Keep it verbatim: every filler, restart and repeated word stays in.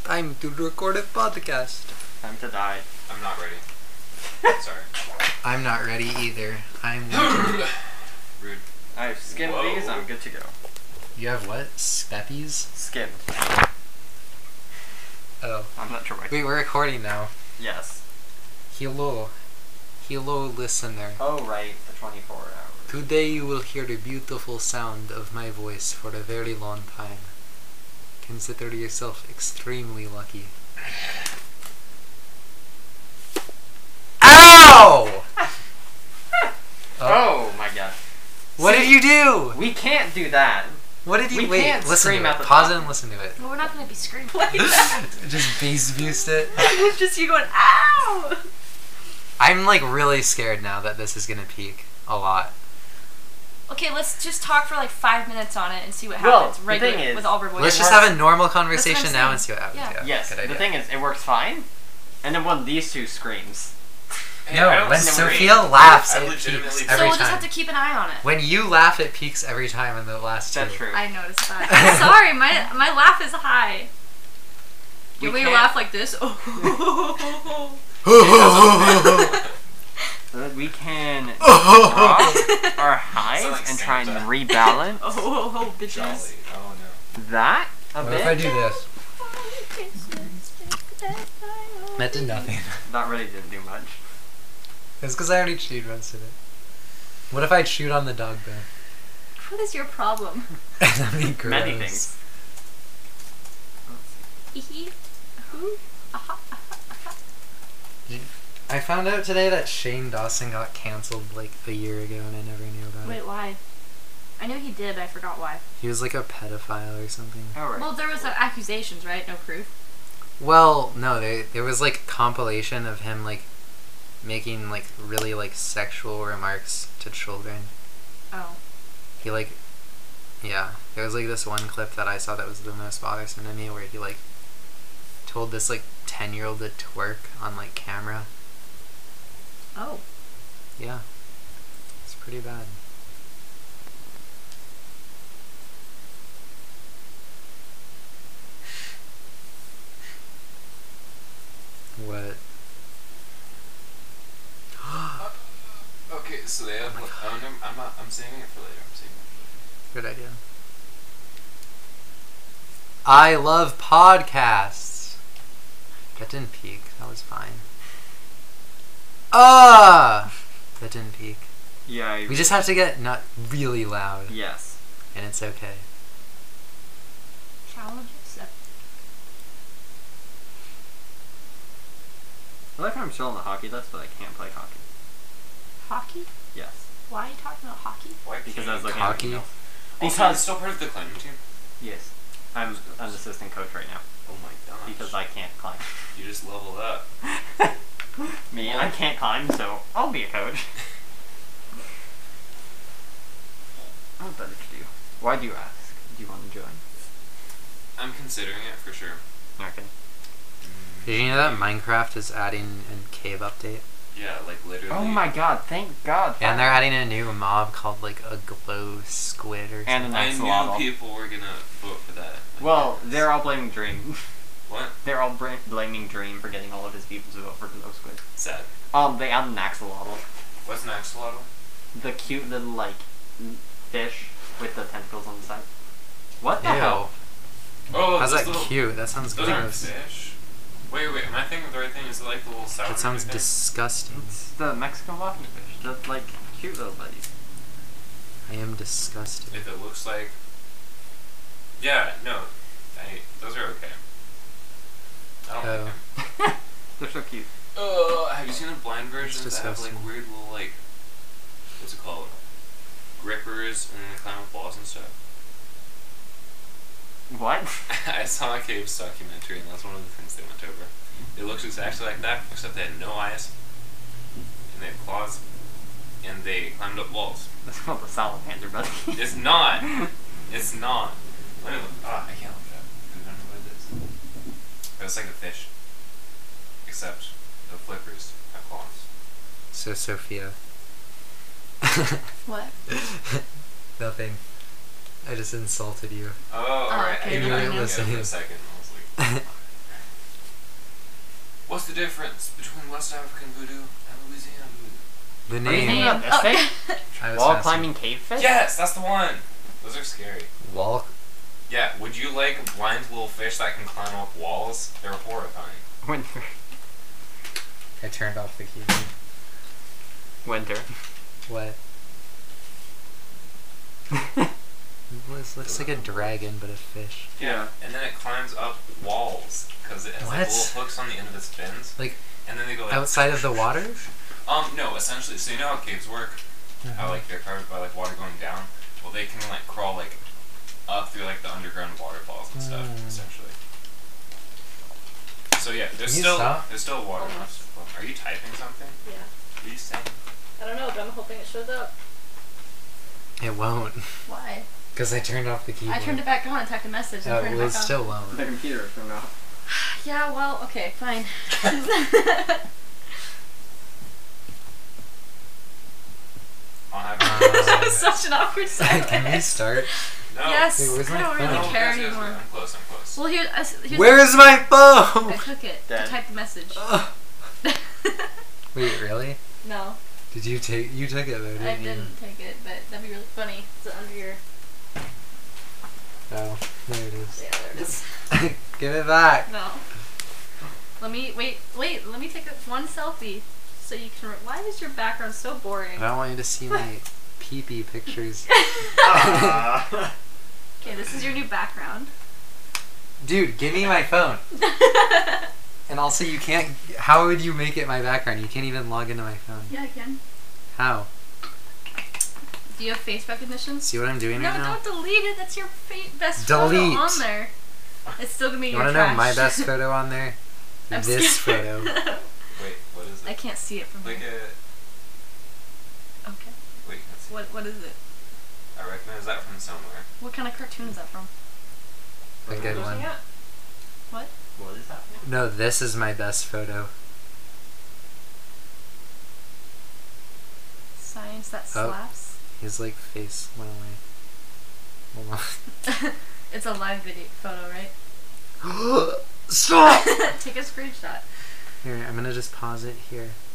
Time to record a podcast. Time to die. I'm not ready. Sorry. I'm not ready either. I'm Rude. I've skimmed Whoa. these, I'm good to go. You have what? Steppies? Skimmed. Oh. I'm not sure why. Wait, we're recording now. Yes. Hello. Hello, listener. Oh, right, the twenty-four hours. Today you will hear the beautiful sound of my voice for a very long time. Consider yourself extremely lucky. Ow! Oh my god. What See, did you do? We can't do that. What did you we wait? can't Listen scream to at it. the Pause top. it and listen to it. Well, we're not going to be screaming like that. Just bass boost it. It's just you going, ow! I'm like really scared now that this is gonna peak a lot. Okay, let's just talk for like five minutes on it and see what Well, happens. the Regular thing is- with Albert voice. Let's just works- have a normal conversation I'm now saying. and see what happens. Yeah. Yeah. Yes, Good the idea. thing is, it works fine. And then when these two screams. Hey, No, I don't when scream. Sophia laughs, I it legitimately peaks scream. So every we'll time. just have to keep an eye on it. When you laugh, it peaks every time in the last two. That's true. I noticed that. I'm sorry, my my laugh is high. We You want me to can't- laugh like this? Oh. Uh, we can drop our highs Sound like and try and Santa. rebalance Oh, oh, oh, bitches. Jolly. Oh no. that a What bit. if I do this? That did nothing. That really didn't do much. It's because I already chewed most of it. What if I chewed on the dog bone? What is your problem? That'd be gross. Many things. Hee Who? Aha. I found out today that Shane Dawson got canceled like a year ago and I never knew about Wait, it. why? I knew he did, but I forgot why. He was like a pedophile or something. Alright. Well, there was uh, accusations, right? No proof. Well, no, there there was like compilation of him like making like really like sexual remarks to children. Oh. He like yeah, there was like this one clip that I saw that was the most bothersome to me where he like told this like ten year old to twerk on like camera. Oh. Yeah. It's pretty bad. What? Okay, so they have. Oh my Oh God. no, I'm not. I'm saving it for later. I'm saving it Good idea. I love podcasts. That didn't peak. That was fine. Ah! That didn't peak. Yeah. I, We just have to get not really loud, Yes. and it's okay. Challenge accepted. I like how I'm still on the hockey list, but I can't play hockey. Hockey? Yes. Why are you talking about hockey? for later. Why Because can't I was you looking call at Hockey? it? else. Also, Because- it's still part of the climbing team. Yes. I'm an assistant coach right now Oh my gosh. because I can't climb. You just leveled up. Me, I can't climb, so I'll be a coach. What better to do? Why do you ask? Do you want to join? I'm considering it for sure. Okay. Did you know that Minecraft is adding a cave update? Yeah, like literally. Oh my god, thank god. And they're adding a new mob called like a glow squid or And something. an I axolotl. knew people were gonna vote for that. Like, Well, they're all blaming Dream. What? They're all bra- blaming Dream for getting all of his people to vote for Glow Squid. Sad. Um, they added an axolotl. What's an axolotl? The cute little, like, n- fish with the tentacles on the side. What the Ew. hell? Oh, How's those that little, cute? That sounds Those aren't gross. fish. Wait, wait. Am I thinking of the right thing? Is it like the little sour? That sounds thing? disgusting. It's the Mexican walking fish. The, like, cute little buddies. I am disgusted. If it looks like. Yeah, no. I, those are okay. I don't Oh. like them. They're so cute. Uh, have you seen the blind versions that have like disgusting. weird little like, what's it called? Grippers and then they climb up walls and stuff. What? I saw a Caves documentary and that's one of the things they went over. It looks exactly like that, except they had no eyes, and they had claws, and they climbed up walls. That's called the salamander buddy. It's not. It's not. Let me look. Ah, I can't look it up. I don't know what it is. But it's like a fish, except the flippers have claws. So Sophia. What? Nothing. I just insulted you. Oh, alright. okay, I you didn't weren't look at it listening. for a second. I was like, What's the difference between West African voodoo and Louisiana voodoo? The Are you thinking name. about this thing? I was Wall fascinated. climbing cave fish? Yes, that's the one. Those are scary. Wall. Yeah, would you like a blind little fish that can climb up walls? They're horrifying. Winter. I turned off the keyboard. Winter. What? This looks like a dragon, but a fish. Yeah. And then it climbs up walls because it has like What? little hooks on the end of its fins. Like And then they go like outside of the water? Um, no, essentially. So you know how caves work? Mhm. How like they're covered by like water going down. Well, they can like crawl like up through like the underground waterfalls and stuff, Mm. essentially. So yeah, there's Can you still stop? there's still water. Almost. Are you typing something? Yeah. What are you saying? I don't know, but I'm hoping it shows up. It won't. Why? Because I turned off the keyboard. I turned it back on and typed a message and Oh, turned well, it it back on. still won't. The computer turned off. Yeah, well, okay, fine. I'll have That was to such an awkward silence. Can we start? No. Yes, Wait, where's I my don't phone? really No, care yes, yes, anymore. I'm close. I'm close. Well, here, I s- here's Where's my phone? I took it Dead. to type the message. Ugh. Wait, really? No, Did you take? You took it though, didn't I you? didn't take it, but that'd be really funny. Is it under your? Oh, there it is. Yeah, there it is. Give it back. No. Let me wait. Wait. Let me take a, one selfie so you can. Re- Why is your background so boring? I don't want you to see my pee-pee pictures. Ah. Okay, this is your new background. Dude, give me my phone. And also, you can't. How would you make it my background? You can't even log into my phone. Yeah, I can. How? Do you have face recognition? See what I'm doing No, right now? don't delete it. That's your fa- best Delete. photo on there. It's still gonna be You your want to know trash. my best photo on there? I'm This scared. photo. Wait, what is I it? can't see it from Like here. a Okay. wait. Let's see. What What is it? I recognize that from somewhere. What kind of cartoon is that from? A good one. Yeah. What? What is happening? No, this is my best photo. Science that Oh. slaps. His like face went away. Hold It's a live video photo, right? on. Stop! Take a screenshot. Here, I'm gonna just pause it here.